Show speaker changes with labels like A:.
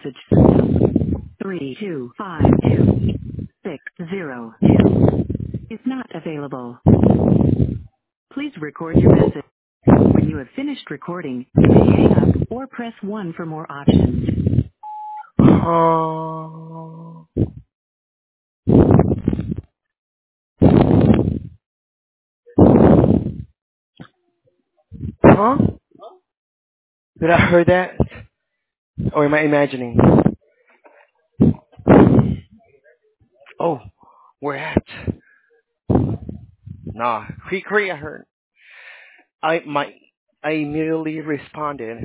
A: message system. 3252602 is not available. Please record your message. When you have finished recording, you may hang up or press 1 for more options.
B: Huh? Huh? Did I hear that? Or am I imagining? Oh, where at? Nah, Cree, I heard. I immediately responded.